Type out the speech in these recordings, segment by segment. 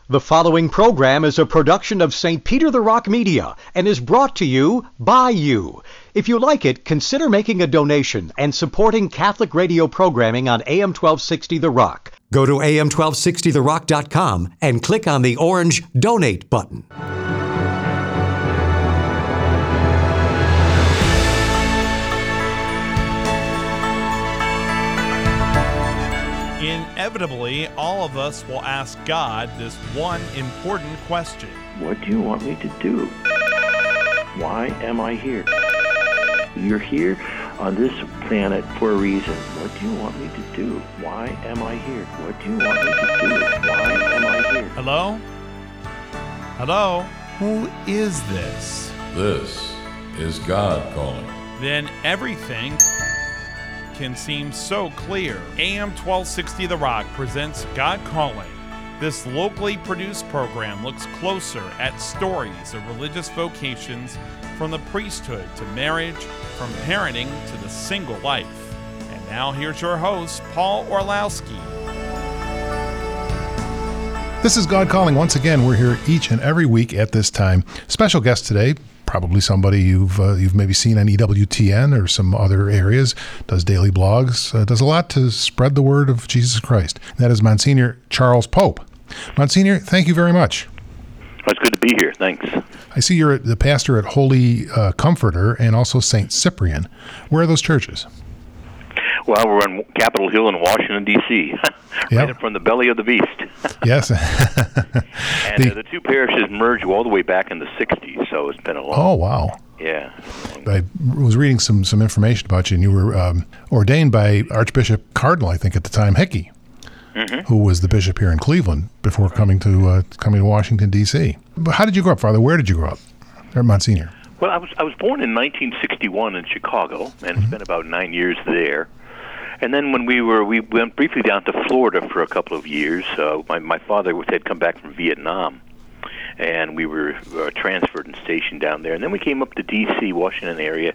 The following program is a production of St. Peter the Rock Media and is brought to you by you. If you like it, consider making a donation and supporting Catholic radio programming on AM 1260 The Rock. Go to am1260therock.com and click on the orange Donate button. Inevitably, all of us will ask God this one important question. What do you want me to do? Why am I here? You're here on this planet for a reason. What do you want me to do? Why am I here? What do you want me to do? Why am I here? Hello? Hello? Who is this? This is God calling. Then everything can seem so clear. AM 1260 The Rock presents God Calling. This locally produced program looks closer at stories of religious vocations, from the priesthood to marriage, from parenting to the single life. And now here's your host, Paul Orlowski. This is God Calling. Once again, we're here each and every week at this time. Special guest today, probably somebody you've maybe seen on EWTN or some other areas, does daily blogs, does a lot to spread the word of Jesus Christ. That is Monsignor Charles Pope. Monsignor, thank you very much. It's good to be here. Thanks. I see you're the pastor at Holy Comforter and also St. Cyprian. Where are those churches? Well, we're on Capitol Hill in Washington, D.C., right up from the belly of the beast. Yes. And the two parishes merged all the way back in the 60s, so it's been a long... Oh, wow. Yeah. I was reading some information about you, and you were ordained by Archbishop Cardinal, I think at the time, Hickey, who was the bishop here in Cleveland before coming to Washington, D.C. But how did you grow up, Father? Where did you grow up, or Monsignor? Well, I was born in 1961 in Chicago, and spent about 9 years there. And then when we went briefly down to Florida for a couple of years. My father had come back from Vietnam, and we were transferred and stationed down there. And then we came up to D.C., Washington,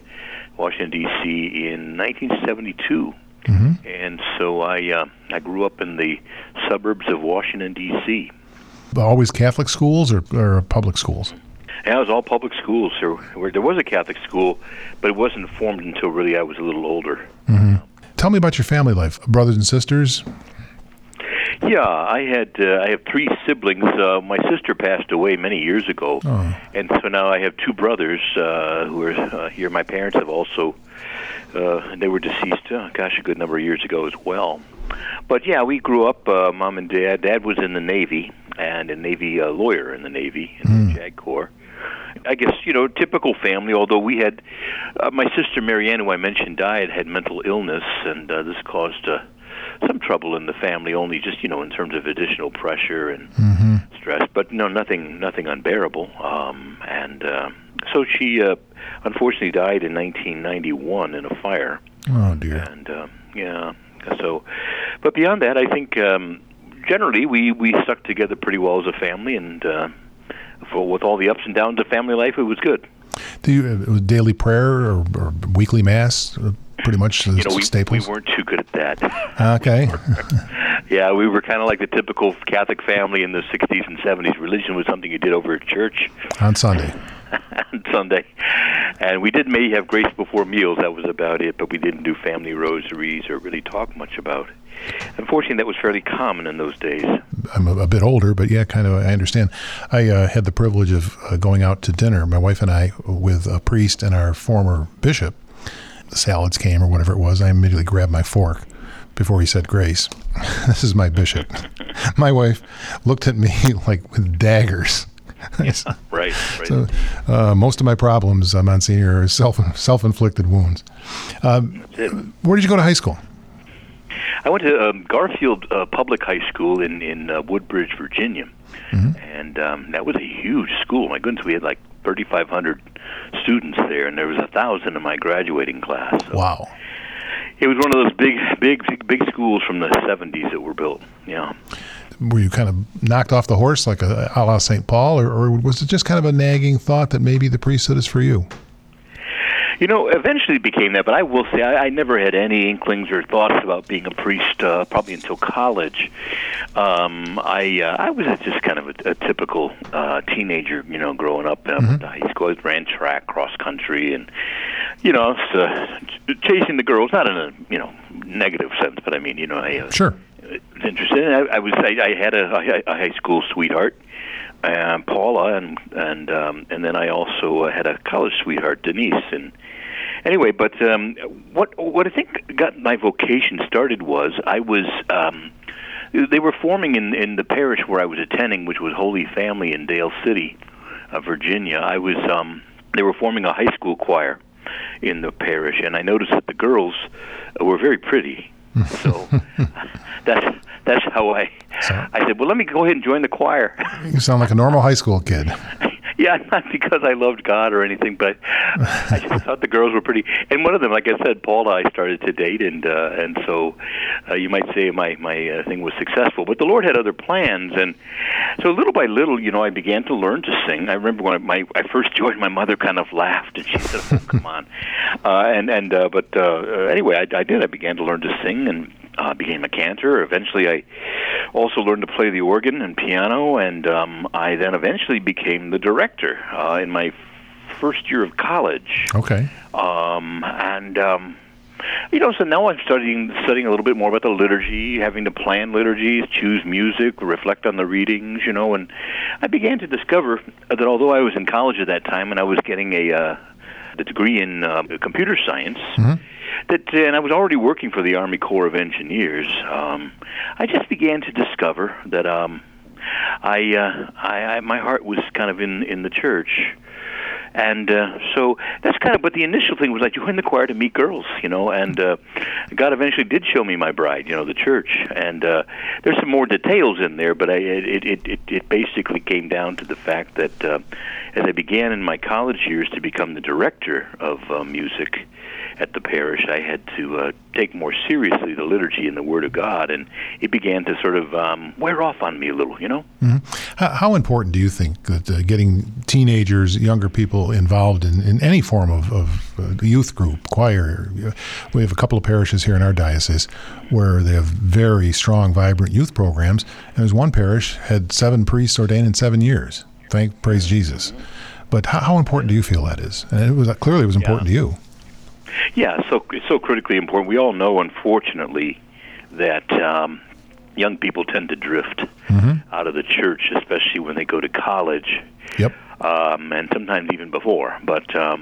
D.C. in 1972. And so I grew up in the suburbs of Washington, D.C. Always Catholic schools or public schools? Yeah, it was all public schools. There was a Catholic school, but it wasn't formed until really I was a little older. Tell me about your family life, brothers and sisters. Yeah, I have three siblings. My sister passed away many years ago, and so now I have two brothers who are here. My parents have also, they were deceased, a good number of years ago as well. But yeah, we grew up, Mom and Dad. Dad was in the Navy, and a Navy lawyer in the Navy, in the JAG Corps. I guess, typical family, although we had, my sister Marianne, who I mentioned, had mental illness, and this caused some trouble in the family, only just, in terms of additional pressure and stress, but nothing unbearable. So she unfortunately died in 1991 in a fire. Oh, dear. And, but beyond that, I think generally we stuck together pretty well as a family, and with all the ups and downs of family life, it was good. Do you daily prayer or weekly mass? Pretty much the staples? We weren't too good at that. Okay. Yeah, we were kind of like the typical Catholic family in the 60s and 70s. Religion was something you did over at church. On Sunday. On Sunday. And we did maybe have grace before meals. That was about it. But we didn't do family rosaries or really talk much about it. Unfortunately, that was fairly common in those days. I'm a bit older, but yeah, kind of, I understand. I had the privilege of going out to dinner, my wife and I, with a priest and our former bishop. The salads came or whatever it was. I immediately grabbed my fork before he said grace. This is my bishop. My wife looked at me like with daggers. Yeah, right. So most of my problems, Monsignor, are self-inflicted wounds. Where did you go to high school? I went to Garfield Public High School in Woodbridge, Virginia, and that was a huge school. My goodness, we had like 3,500 students there, and there was 1,000 in my graduating class. So wow! It was one of those big schools from the 70s that were built. Yeah. Were you kind of knocked off the horse like a la St. Paul, or was it just kind of a nagging thought that maybe the priesthood is for you? Eventually it became that, but I will say I never had any inklings or thoughts about being a priest probably until college. I was just kind of a typical teenager, growing up in high school. I ran track, cross country, and chasing the girls. Not in a negative sense, but I mean, Sure. was interested. I had a high school sweetheart, Paula, and then I also had a college sweetheart, Denise, and. Anyway, but what I think got my vocation started was I was they were forming in the parish where I was attending, which was Holy Family in Dale City, Virginia. They were forming a high school choir in the parish, and I noticed that the girls were very pretty. So that's how I said, well, let me go ahead and join the choir. You sound like a normal high school kid. Yeah, not because I loved God or anything, but I just thought the girls were pretty. And one of them, like I said, Paula, I started to date, and so you might say my thing was successful. But the Lord had other plans, and so little by little, I began to learn to sing. I remember when I first joined, my mother kind of laughed, and she said, "Oh, come on." But anyway, I did. I began to learn to sing, and became a cantor. Eventually, I also learned to play the organ and piano, and I then eventually became the director in my first year of college. Okay. So now I'm studying a little bit more about the liturgy, having to plan liturgies, choose music, reflect on the readings, and I began to discover that although I was in college at that time and I was getting the degree in computer science, and I was already working for the Army Corps of Engineers, I just began to discover that my heart was kind of in the church. And so that's kind of, but the initial thing was I joined the choir to meet girls, and God eventually did show me my bride, the church. And there's some more details in there, but it basically came down to the fact that as I began in my college years to become the director of music at the parish, I had to take more seriously the liturgy and the Word of God, and it began to sort of wear off on me a little, Mm-hmm. How important do you think that getting teenagers, younger people involved in any form of youth group, choir? We have a couple of parishes here in our diocese where they have very strong, vibrant youth programs, and there's one parish had 7 priests ordained in 7 years. Praise Jesus. But how important do you feel that is? And it was important to you. Yeah, it's so critically important. We all know, unfortunately, that young people tend to drift out of the church, especially when they go to college. Yep. And sometimes even before. But so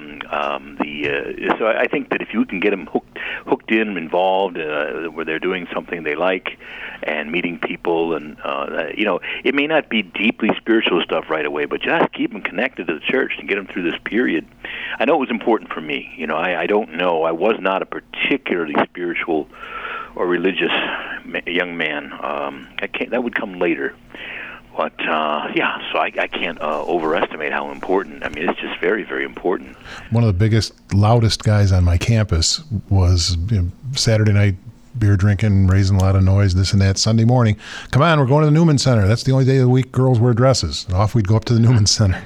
I think that if you can get them hooked in, involved, where they're doing something they like, and meeting people, and it may not be deeply spiritual stuff right away, but just keep them connected to the church and get them through this period. I know it was important for me. I don't know. I was not a particularly spiritual or religious young man. That would come later. But, so I can't overestimate how important. I mean, it's just very, very important. One of the biggest, loudest guys on my campus was Saturday night beer drinking, raising a lot of noise, this and that. Sunday morning, come on, we're going to the Newman Center. That's the only day of the week girls wear dresses. And off we'd go up to the Newman Center.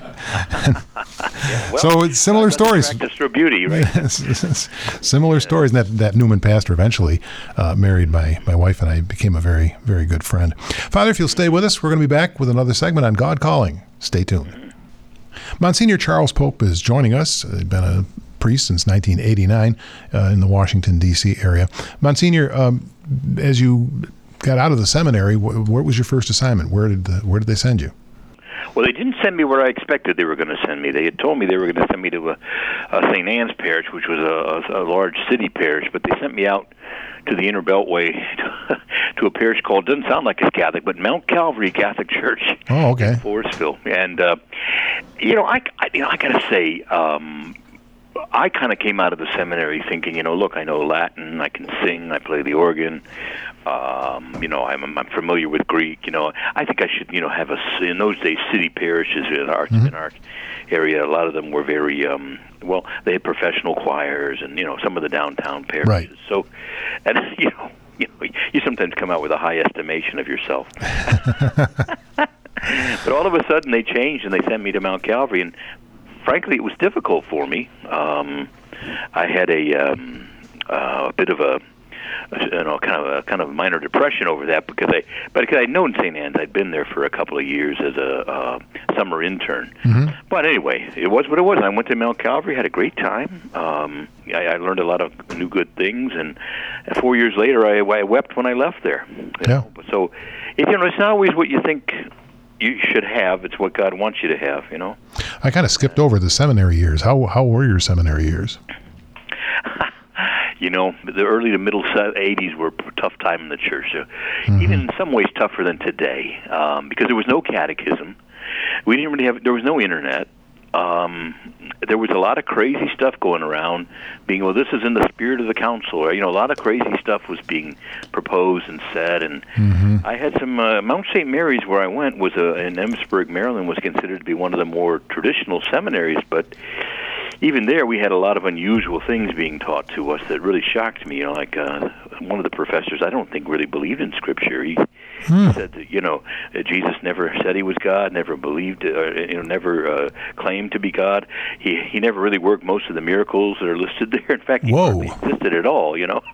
So it's similar stories. Practice for beauty, right? Similar stories. And that Newman pastor eventually married my wife, and I became a very, very good friend. Father, if you'll stay with us, we're going to be back with another segment on God Calling. Stay tuned. Monsignor Charles Pope is joining us. He's been a priest since 1989 in the Washington, D.C. area. Monsignor, as you got out of the seminary, what was your first assignment? Where did they send you? Well, they didn't send me where I expected they were going to send me. They had told me they were going to send me to a St. Anne's parish, which was a large city parish, but they sent me out to the Inner Beltway to a parish called, doesn't sound like it's Catholic, but Mount Calvary Catholic Church in Forestville. And, I got to say, I kind of came out of the seminary thinking, look, I know Latin, I can sing, I play the organ, I'm familiar with Greek, I think I should, have in those days, city parishes in our area, a lot of them were very, they had professional choirs and, some of the downtown parishes. Right. So, and, you sometimes come out with a high estimation of yourself. But all of a sudden they changed and they sent me to Mount Calvary, and frankly, it was difficult for me. I had a bit of a kind of minor depression over that because I'd known St. Anne's. I'd been there for a couple of years as a summer intern. But anyway, it was what it was. I went to Mount Calvary, had a great time. I learned a lot of new good things, and 4 years later, I wept when I left there. You know? So, it's not always what you think you should have. It's what God wants you to have, you know. I kind of skipped over the seminary years. How were your seminary years? You know, the early to middle 80s were a tough time in the church. Even in some ways tougher than today, because there was no catechism. We didn't really there was no internet. There was a lot of crazy stuff going around, this is in the spirit of the council. Or, a lot of crazy stuff was being proposed and said. And I had some, Mount St. Mary's, where I went, was in Emmitsburg, Maryland, was considered to be one of the more traditional seminaries. But even there, we had a lot of unusual things being taught to us that really shocked me. Like one of the professors, I don't think really believed in Scripture. He said that, Jesus never said he was God, never believed, never claimed to be God. He never really worked most of the miracles that are listed there. In fact, he hardly existed at all.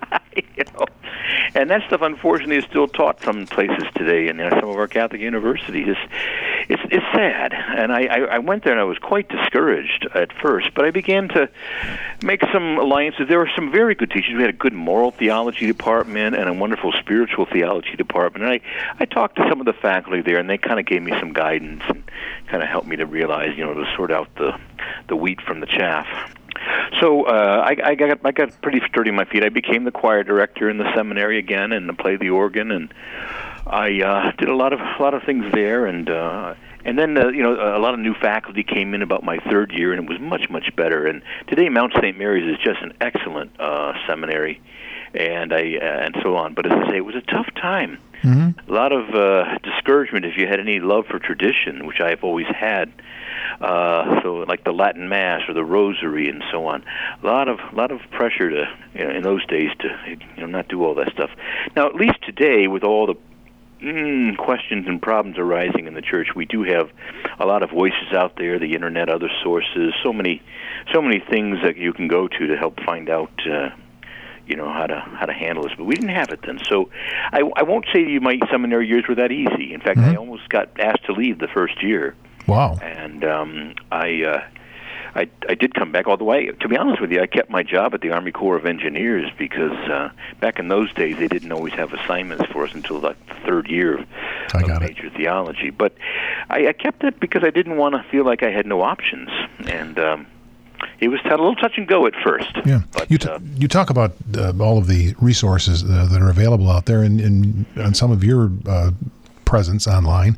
And that stuff, unfortunately, is still taught some places today in some of our Catholic universities. It's sad. And I went there and I was quite discouraged at first, but I began to make some alliances. There were some very good teachers. We had a good moral theology department and a wonderful spiritual theology department. And I talked to some of the faculty there, and they kind of gave me some guidance and kind of helped me to realize, to sort out the wheat from the chaff. So I got pretty sturdy on my feet. I became the choir director in the seminary again, and played the organ, and I did a lot of things there, and then a lot of new faculty came in about my third year, and it was much better. And today Mount St. Mary's is just an excellent seminary, and so on. But as I say, it was a tough time. A lot of discouragement if you had any love for tradition, which I've always had. So like the Latin Mass or the Rosary and so on. A lot of pressure to in those days to not do all that stuff. Now at least today, with all the questions and problems arising in the church, we do have a lot of voices out there, the internet, other sources, so many things that you can go to help find out how to handle this. But we didn't have it then. So I won't say to you my seminary years were that easy. In fact, I almost got asked to leave the first year. Wow. And I did come back, although to be honest with you, I kept my job at the Army Corps of Engineers because back in those days they didn't always have assignments for us until the third year of major theology. But I kept it because I didn't want to feel like I had no options. And it was a little touch and go at first. Yeah, but, you talk about all of the resources that are available out there, and on some of your presence online.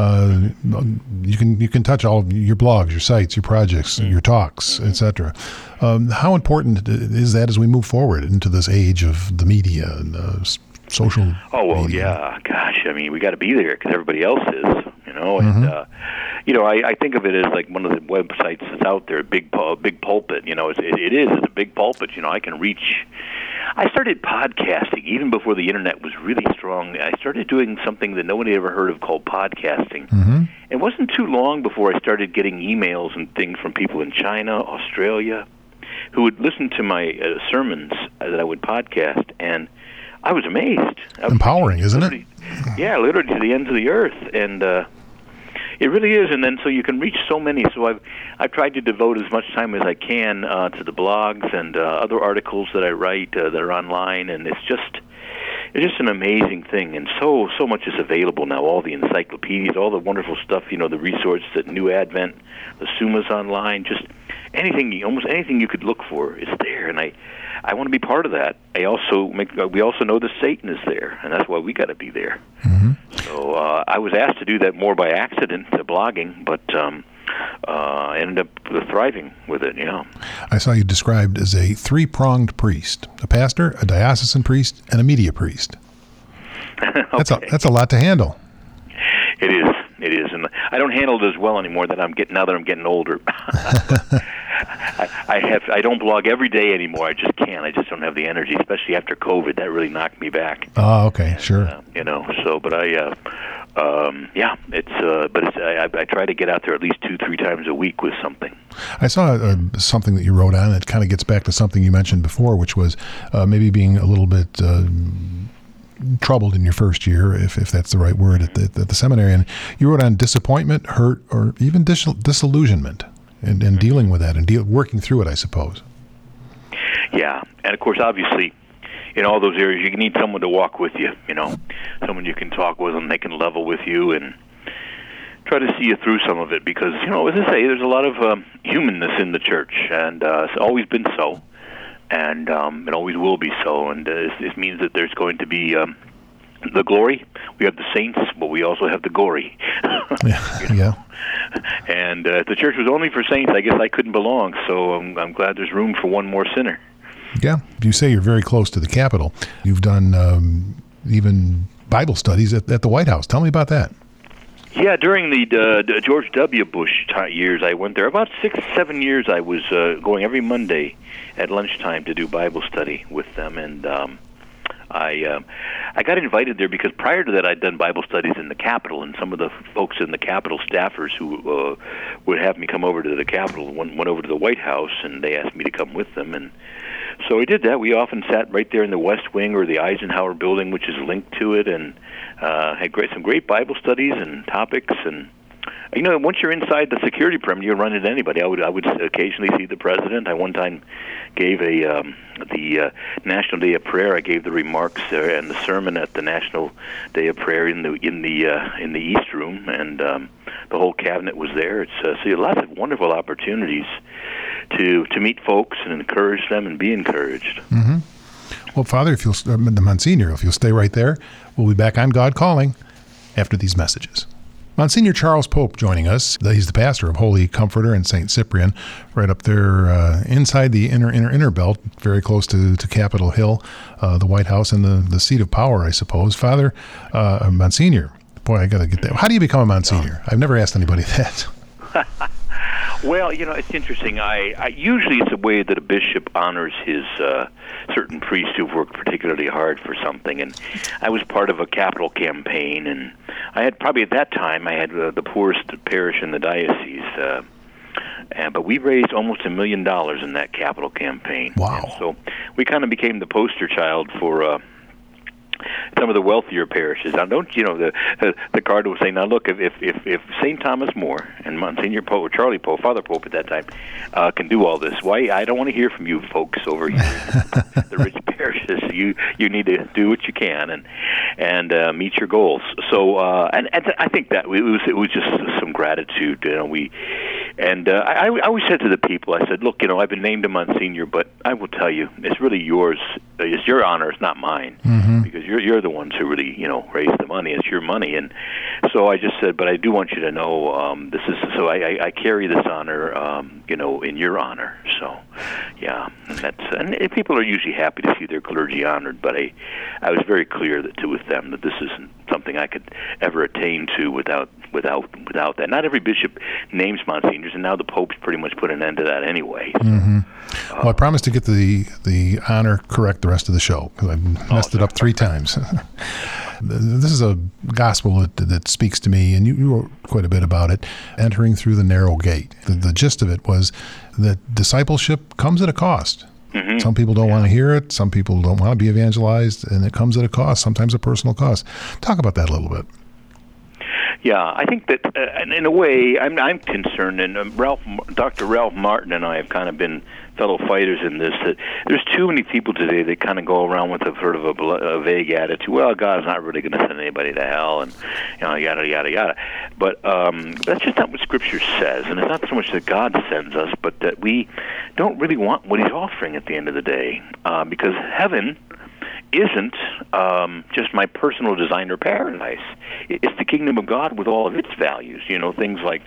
You can touch all of your blogs, your sites, your projects, your talks, etc. How important is that as we move forward into this age of the media and social? Oh well, media? Yeah. Gosh, I mean, we got to be there because everybody else is. And I think of it as like one of the websites that's out there, Big Pulpit. It is a big pulpit. I can reach. I started podcasting even before the internet was really strong. I started doing something that nobody ever heard of called podcasting. It wasn't too long before I started getting emails and things from people in China, Australia, who would listen to my sermons that I would podcast, and I was amazed. Empowering, isn't it? Yeah, literally to the ends of the earth, and it really is. And then so you can reach so many. So I've tried to devote as much time as I can to the blogs and other articles that I write that are online, and it's just an amazing thing. And so much is available now. All the encyclopedias, all the wonderful stuff. The resources at New Advent, the Summas online, just anything, almost anything you could look for is there. And I want to be part of that. We also know that Satan is there, and that's why we got to be there. So I was asked to do that more by accident, blogging, but I ended up thriving with it. Yeah. I saw you described as a three-pronged priest: a pastor, a diocesan priest, and a media priest. Okay. That's a lot to handle. It is, and I don't handle it as well anymore now that I'm getting older. I don't blog every day anymore. I just can't. I just don't have the energy, especially after COVID. That really knocked me back. Oh, okay, sure. But I try to get out there at least 2-3 times a week with something. I saw something that you wrote on. It kind of gets back to something you mentioned before, which was maybe being a little bit troubled in your first year, if that's the right word, at the seminary. And you wrote on disappointment, hurt, or even disillusionment, and dealing with that and working through it, I suppose. Yeah, and of course, obviously, in all those areas, you need someone to walk with you, someone you can talk with and they can level with you and try to see you through some of it because, as I say, there's a lot of humanness in the church, and it's always been so, and it always will be so, and it means that there's going to be the glory. We have the saints, but we also have the gory. Yeah. And if the church was only for saints, I guess I couldn't belong, so I'm glad there's room for one more sinner. Yeah. You say you're very close to the Capitol. You've done even Bible studies at the White House. Tell me about that. Yeah, during the George W. Bush years, I went there. About 6-7 years, I was going every Monday at lunchtime to do Bible study with them, and I got invited there because prior to that, I'd done Bible studies in the Capitol, and some of the folks in the Capitol staffers who would have me come over to the Capitol went over to the White House, and they asked me to come with them, and so we did that. We often sat right there in the West Wing or the Eisenhower Building, which is linked to it, and had some great Bible studies and topics. And once you're inside the security perimeter, you run into anybody. I would occasionally see the president. I one time gave the National Day of Prayer. I gave the remarks and the sermon at the National Day of Prayer in the East Room, and the whole cabinet was there. It's so you have lots of wonderful opportunities to meet folks and encourage them and be encouraged. Mm-hmm. Well, Father, Monsignor, if you'll stay right there, we'll be back on God Calling after these messages. Monsignor Charles Pope joining us. He's the pastor of Holy Comforter and St. Cyprian, right up there inside the inner belt, very close to Capitol Hill, the White House, and the seat of power, I suppose. Father, Monsignor, boy, I got to get that. How do you become a Monsignor? I've never asked anybody that. Well, it's interesting. I usually it's a way that a bishop honors his certain priests who've worked particularly hard for something. And I was part of a capital campaign, and I had probably at that time I had the poorest parish in the diocese. But we raised almost $1 million in that capital campaign. Wow! And so we kind of became the poster child for some of the wealthier parishes. Now, the cardinal was saying, now look, if St. Thomas More and Monsignor Pope, or Charlie Pope, Father Pope at that time, can do all this, why? I don't want to hear from you folks over here in the rich parishes. You need to do what you can and meet your goals. So, and I think that it was just some gratitude. I always said to the people, I said, look, I've been named a Monsignor, but I will tell you, it's really yours. It's your honor. It's not mine. Mm-hmm. Because you're the ones who really, raise the money. It's your money. And so I just said, but I do want you to know this is, so I carry this honor, in your honor. So, yeah, and people are usually happy to see their clergy honored, but I was very clear with them that this isn't something I could ever attain to without that. Not every bishop names Monsignors, and now the Pope's pretty much put an end to that anyway. So, mm-hmm. Well, I promised to get the honor correct the rest of the show, because I messed it up 3 times. This is a gospel that speaks to me, and you wrote quite a bit about it, entering through the narrow gate. The gist of it was that discipleship comes at a cost. Mm-hmm. Some people don't want to hear it. Some people don't want to be evangelized, and it comes at a cost, sometimes a personal cost. Talk about that a little bit. Yeah, I think that in a way, I'm concerned, and Dr. Ralph Martin and I have kind of been fellow fighters in this, that there's too many people today that kind of go around with a sort of a vague attitude. Well, God's not really going to send anybody to hell, and yada yada yada. But that's just not what Scripture says, and it's not so much that God sends us, but that we don't really want what He's offering at the end of the day, because heaven isn't just my personal designer paradise. It's the kingdom of God with all of its values. Things like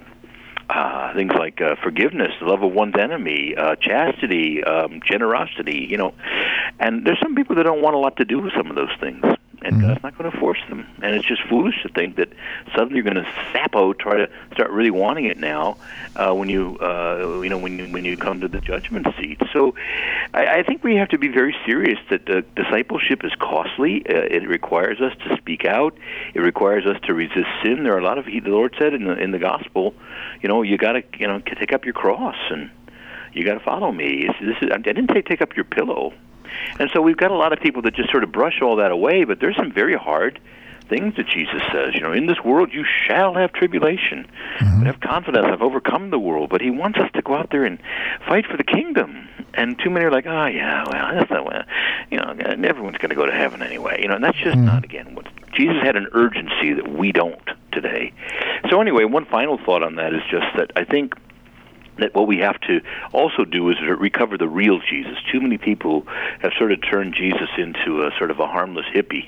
forgiveness, the love of one's enemy, chastity, generosity. And there's some people that don't want a lot to do with some of those things. and God's not going to force them. And it's just foolish to think that suddenly you're going to try to start really wanting it now when you come to the judgment seat. So I think we have to be very serious that discipleship is costly. It requires us to speak out. It requires us to resist sin. There are a lot of, the Lord said in the gospel, you got to take up your cross and you got to follow me. I didn't say take up your pillow. And so we've got a lot of people that just sort of brush all that away, but there's some very hard things that Jesus says. In this world you shall have tribulation. But have confidence, I've overcome the world. But he wants us to go out there and fight for the kingdom. And too many are like, that's not, everyone's going to go to heaven anyway. And that's just not, again, what Jesus had an urgency that we don't today. So anyway, one final thought on that is just that I think that what we have to also do is recover the real Jesus. Too many people have sort of turned Jesus into a sort of a harmless hippie.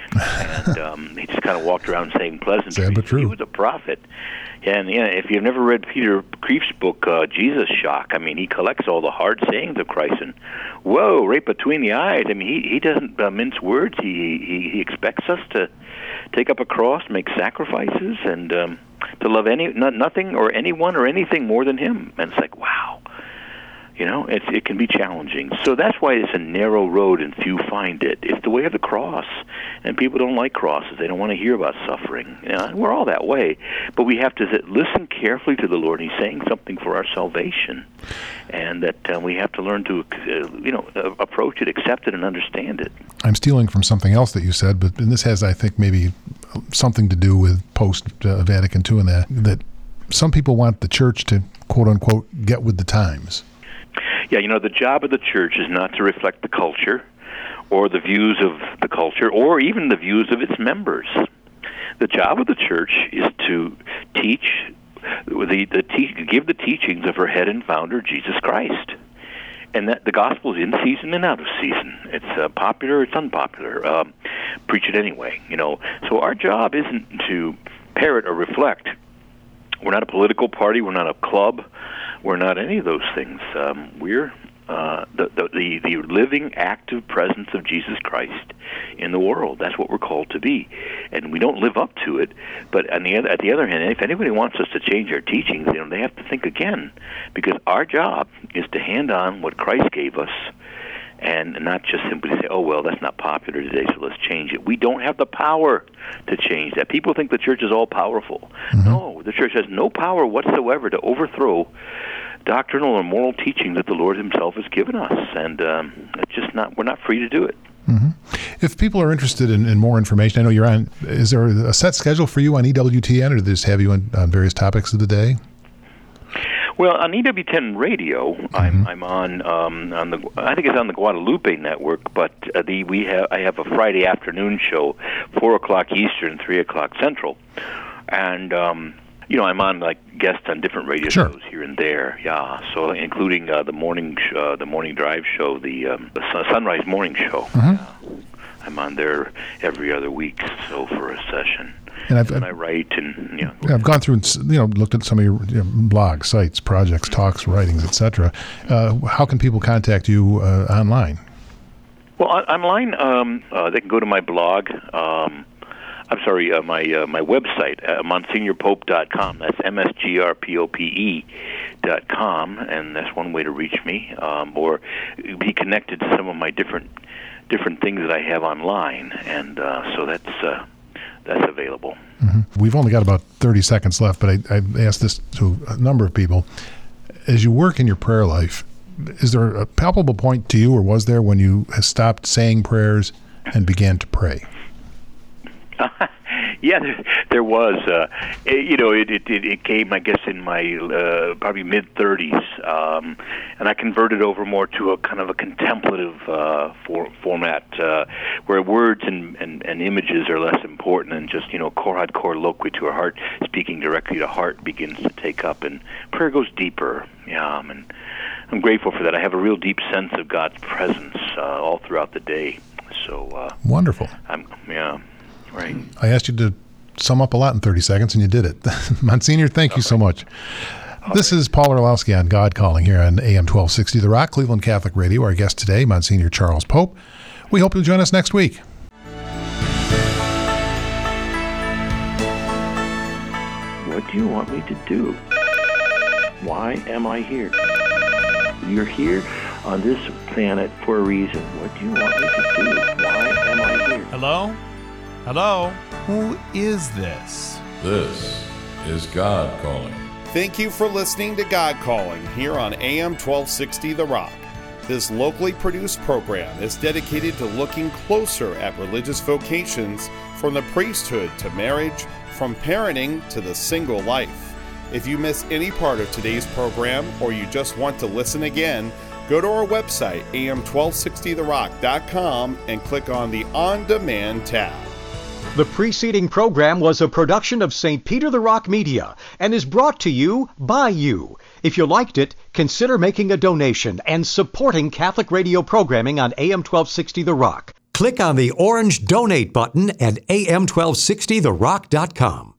And he just kind of walked around saying pleasantries. Sad but true. He was a prophet. And if you've never read Peter Kreeft's book, Jesus Shock, he collects all the hard sayings of Christ. And, whoa, right between the eyes. He doesn't mince words. He expects us to take up a cross, make sacrifices, and to love nothing or anyone or anything more than him. And it's like, wow. It can be challenging. So that's why it's a narrow road and few find it. It's the way of the cross. And people don't like crosses. They don't want to hear about suffering. We're all that way. But we have to listen carefully to the Lord. He's saying something for our salvation. And that we have to learn to, approach it, accept it, and understand it. I'm stealing from something else that you said, and this has, I think, maybe something to do with post-Vatican II and that some people want the church to, quote-unquote, get with the times. Yeah, the job of the church is not to reflect the culture or the views of the culture or even the views of its members. The job of the church is to teach, give the teachings of her head and founder, Jesus Christ. And that the gospel is in season and out of season. It's popular, it's unpopular. Preach it anyway, So our job isn't to parrot or reflect. We're not a political party. We're not a club. We're not any of those things. We're the living, active presence of Jesus Christ in the world. That's what we're called to be, and we don't live up to it. But at the other hand, if anybody wants us to change our teachings, they have to think again, because our job is to hand on what Christ gave us, and not just simply say, oh, well, that's not popular today, so let's change it. We don't have the power to change that. People think the church is all powerful. No, the church has no power whatsoever to overthrow doctrinal or moral teaching that the Lord himself has given us. And it's just we're not free to do it. If people are interested in more information, I know you're on, is there a set schedule for you on EWTN, or do they just have you on various topics of the day? Well, on EWTN Radio, I'm on the, I think it's on the Guadalupe network, but I have a Friday afternoon show, 4:00 Eastern, 3:00 Central, and I'm on guests on different radio shows here and there. Yeah, so including the morning drive show, the Sunrise Morning Show. I'm on there every other week, so for a session. And I write and I've gone through and looked at some of your blogs, sites, projects, talks, writings, etc. How can people contact you online? Well, online they can go to my blog. My website, MonsignorPope.com. That's MSGRPOPE.com, and that's one way to reach me, or be connected to some of my different things that I have online, and so that's available. We've only got about 30 seconds left, but I asked this to a number of people. As you work in your prayer life, is there a palpable point to you, or was there, when you stopped saying prayers and began to pray? Yeah, there was. It came, I guess, in my probably mid-30s, and I converted over more to a kind of a contemplative format, where words and images are less important, and just cor ad cor loqui, to a heart speaking directly to heart, begins to take up, and prayer goes deeper. Yeah, and I'm grateful for that. I have a real deep sense of God's presence all throughout the day. So wonderful. Right. I asked you to sum up a lot in 30 seconds, and you did it. Monsignor, thank you so much. This is Paul Orlowski on God Calling here on AM 1260 The Rock, Cleveland Catholic Radio. Our guest today, Monsignor Charles Pope. We hope you'll join us next week. What do you want me to do? Why am I here? You're here on this planet for a reason. What do you want me to do? Why am I here? Hello? Hello? Who is this? This is God calling. Thank you for listening to God Calling here on AM 1260 The Rock. This locally produced program is dedicated to looking closer at religious vocations, from the priesthood to marriage, from parenting to the single life. If you miss any part of today's program or you just want to listen again, go to our website, am1260therock.com, and click on the On Demand tab. The preceding program was a production of St. Peter the Rock Media and is brought to you by you. If you liked it, consider making a donation and supporting Catholic radio programming on AM 1260 The Rock. Click on the orange Donate button at am1260therock.com.